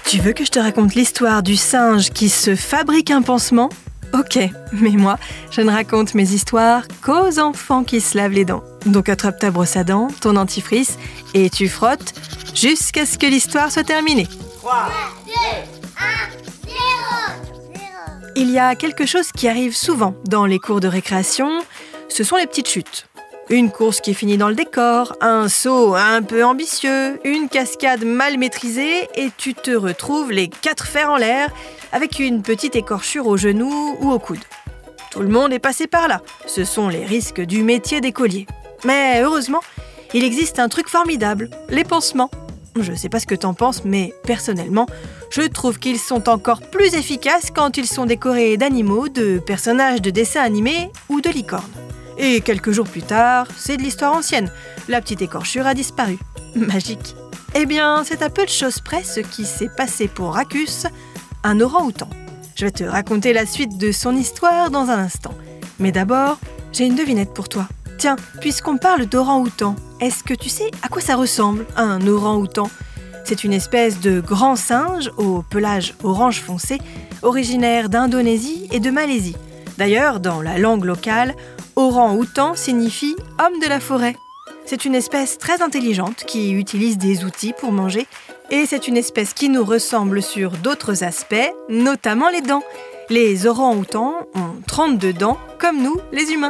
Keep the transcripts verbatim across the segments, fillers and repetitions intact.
Tu veux que je te raconte l'histoire du singe qui se fabrique un pansement ? Ok, mais moi, je ne raconte mes histoires qu'aux enfants qui se lavent les dents. Donc attrape ta brosse à dents, ton dentifrice, et tu frottes jusqu'à ce que l'histoire soit terminée. trois, deux, un, zéro. Il y a quelque chose qui arrive souvent dans les cours de récréation, ce sont les petites chutes. Une course qui finit dans le décor, un saut un peu ambitieux, une cascade mal maîtrisée et tu te retrouves les quatre fers en l'air avec une petite écorchure au genou ou au coude. Tout le monde est passé par là, ce sont les risques du métier d'écolier. Mais heureusement, il existe un truc formidable, les pansements. Je ne sais pas ce que t'en penses, mais personnellement, je trouve qu'ils sont encore plus efficaces quand ils sont décorés d'animaux, de personnages de dessins animés ou de licornes. Et quelques jours plus tard, c'est de l'histoire ancienne. La petite écorchure a disparu. Magique. Eh bien, c'est à peu de choses près ce qui s'est passé pour Racus, un orang-outan. Je vais te raconter la suite de son histoire dans un instant. Mais d'abord, j'ai une devinette pour toi. Tiens, puisqu'on parle d'orang-outan, est-ce que tu sais à quoi ça ressemble, un orang-outan ? C'est une espèce de grand singe au pelage orange foncé, originaire d'Indonésie et de Malaisie. D'ailleurs, dans la langue locale, orang-outan signifie « homme de la forêt ». C'est une espèce très intelligente qui utilise des outils pour manger et c'est une espèce qui nous ressemble sur d'autres aspects, notamment les dents. Les orang-outans ont trente-deux dents, comme nous, les humains.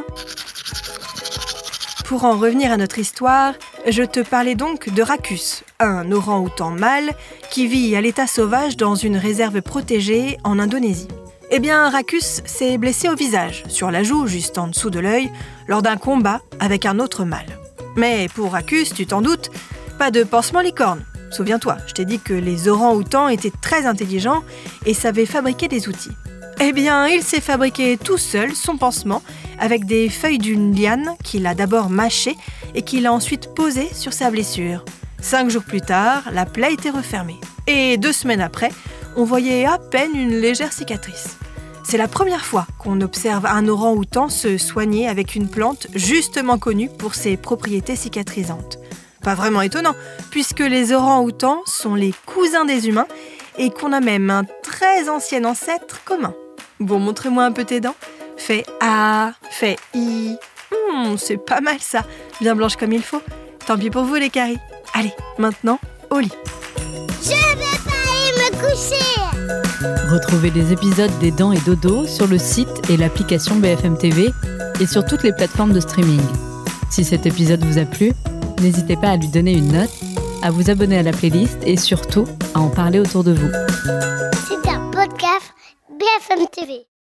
Pour en revenir à notre histoire, je te parlais donc de Racus, un orang-outan mâle qui vit à l'état sauvage dans une réserve protégée en Indonésie. Eh bien, Racus s'est blessé au visage, sur la joue, juste en dessous de l'œil, lors d'un combat avec un autre mâle. Mais pour Racus, tu t'en doutes, pas de pansement licorne. Souviens-toi, je t'ai dit que les orang-outans étaient très intelligents et savaient fabriquer des outils. Eh bien, il s'est fabriqué tout seul son pansement avec des feuilles d'une liane qu'il a d'abord mâchées et qu'il a ensuite posées sur sa blessure. Cinq jours plus tard, la plaie était refermée. Et deux semaines après, on voyait à peine une légère cicatrice. C'est la première fois qu'on observe un orang-outan se soigner avec une plante justement connue pour ses propriétés cicatrisantes. Pas vraiment étonnant, puisque les orang-outans sont les cousins des humains et qu'on a même un très ancien ancêtre commun. Bon, montre-moi un peu tes dents. Fais A, fais I. Mmh, c'est pas mal ça, bien blanche comme il faut. Tant pis pour vous les caries. Allez, maintenant, au lit. Je vais pas aller me coucher. Retrouvez les épisodes des Dents et Dodo sur le site et l'application B F M T V et sur toutes les plateformes de streaming. Si cet épisode vous a plu, n'hésitez pas à lui donner une note, à vous abonner à la playlist et surtout à en parler autour de vous. C'est un podcast B F M T V.